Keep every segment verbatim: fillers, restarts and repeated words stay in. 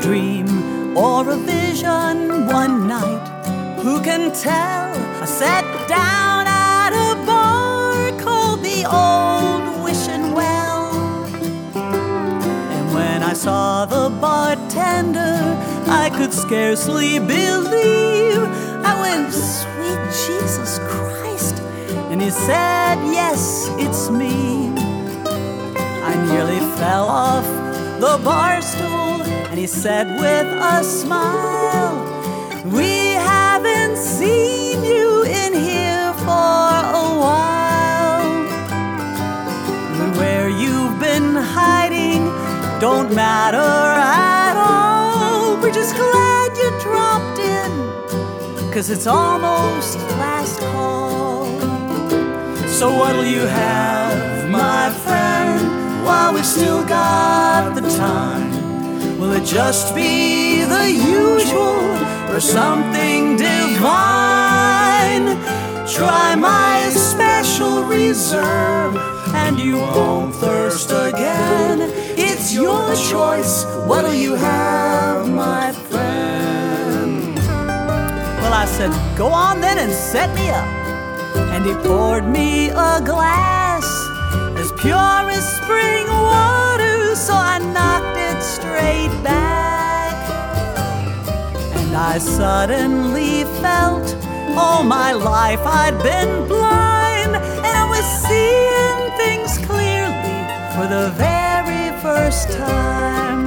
dream or a vision one night. Who can tell? I sat down at a bar called the Old Wishing Well, and when I saw the bartender, I could scarcely believe. I went, "Sweet Jesus Christ," and he said, "Yes, it's me." I nearly fell off the bar stool, and he said with a smile, "We haven't seen you in here for a while. And where you've been hiding don't matter at all. We're just glad you dropped in, 'cause it's almost last call. So what'll you have, my friend, while we've still got the time? Will it just be the usual or something divine? Try my special reserve and you won't thirst again. It's your choice. What'll you have, my friend?" Well, I said, "Go on then and set me up." And he poured me a glass as pure as spring water, so I knocked it straight back. And I suddenly felt all my life I'd been blind, and I was seeing things clearly for the very first time.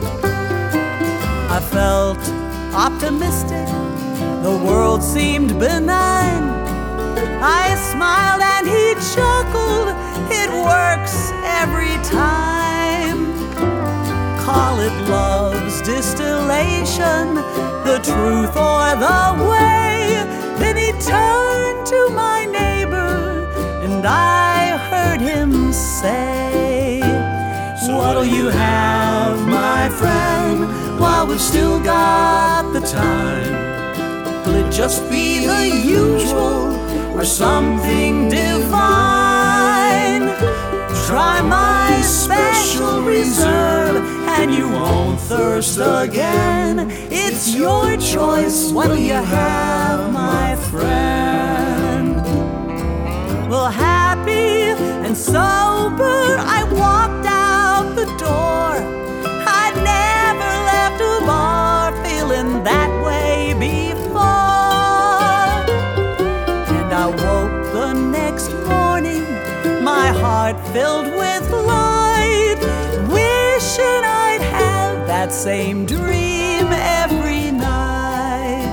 I felt optimistic, the world seemed benign. I smiled and he chuckled, "It works every time. Call it love's distillation, the truth or the way." Then he turned to my neighbor and I heard him say, "So what'll you have, my friend, while we've still got the time? Will it just be the usual or something divine? Try my special reserve and you won't thirst again. It's your choice. What'll you have, my friend?" Well, happy and sober, I walked out the door. I'd never left a bar feeling that way before. And I woke the next morning, my heart filled with light, wishing I'd have that same dream every night.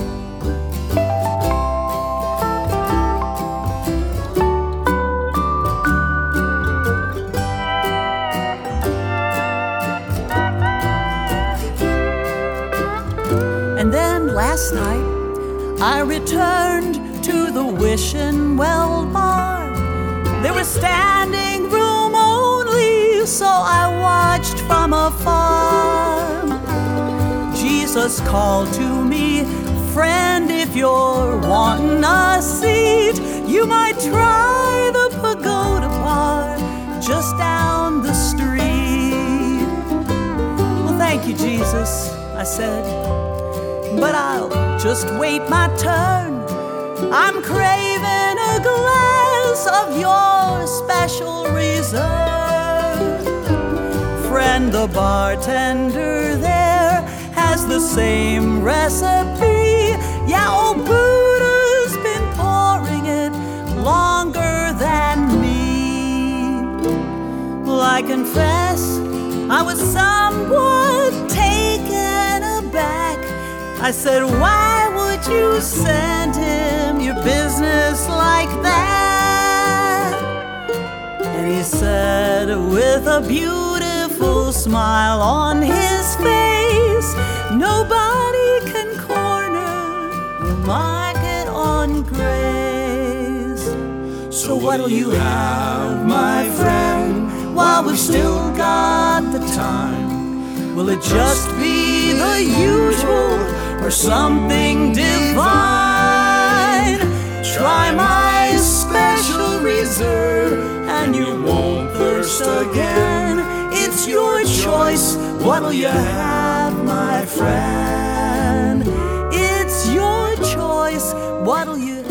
And then last night I returned to the Wishing Well bar. There was standing room only, so I watched from afar. Jesus called to me, "Friend, if you're wanting a seat, you might try the Pagoda Bar just down the street." "Well, thank you, Jesus," I said, "but I'll just wait my turn. I'm craving a glass of your special reserve." Friend, the bartender there has the same recipe. Yeah, old Buddha's been pouring it longer than me. Well, I confess I was somewhat taken aback. I said, "Why would you send him your business like that?" And he said with a beautiful smile on his face, "Nobody can corner the market on grace." So what'll you have, my friend, while we've still got the time? Will it just be the usual or something divine? Try my special reserve and you won't thirst again. It's your choice. What'll you have, my friend. It's your choice. What'll you